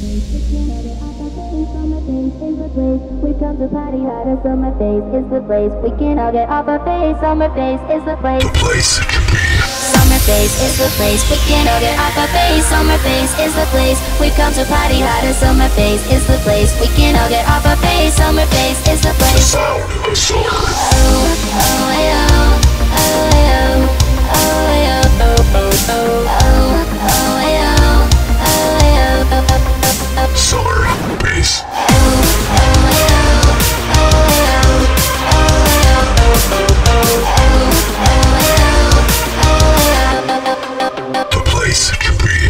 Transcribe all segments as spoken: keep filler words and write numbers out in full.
We come to party hard as summer face is the place. We can all get off our face. Summer face is the place. The place it can be. Summer face is the place. We can all get off our face. Summer face is the place. We come to party hard as summer face is the place. We can all get off our face. Summer face is the The place. sound of summer. Oh, oh, yo, oh, yo, oh, yo, oh, oh, oh, oh, oh, yo, oh, yo, oh, oh, oh, oh. Summer bass. The place it can be.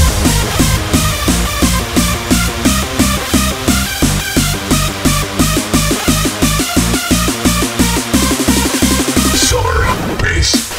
Summer bass.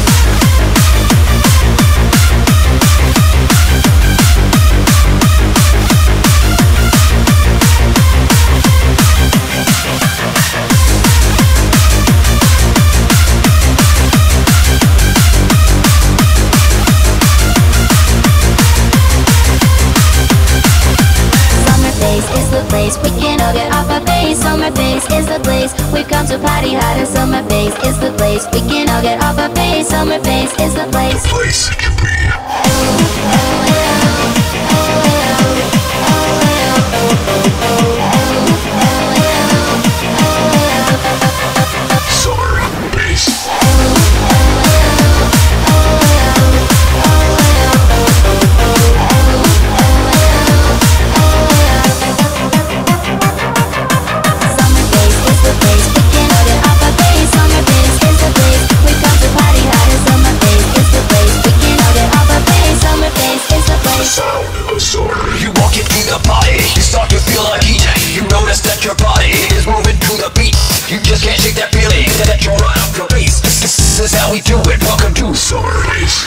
We can all get off our face. Summer face is the place. We come to party hard and summer face is the place. We can all get off our face. Summer face is the place. The place it can be. Oh, oh, yeah. Oh, yeah. Oh, yeah. Oh, oh, oh. Oh, yeah. Oh, yeah. Summer bass. Sound of summer. You walk into the party, you start to feel like heat. You notice that your body is moving to the beat. You just can't shake that feeling that you're right off your base. This, this is how we do it. Welcome to Summer bass.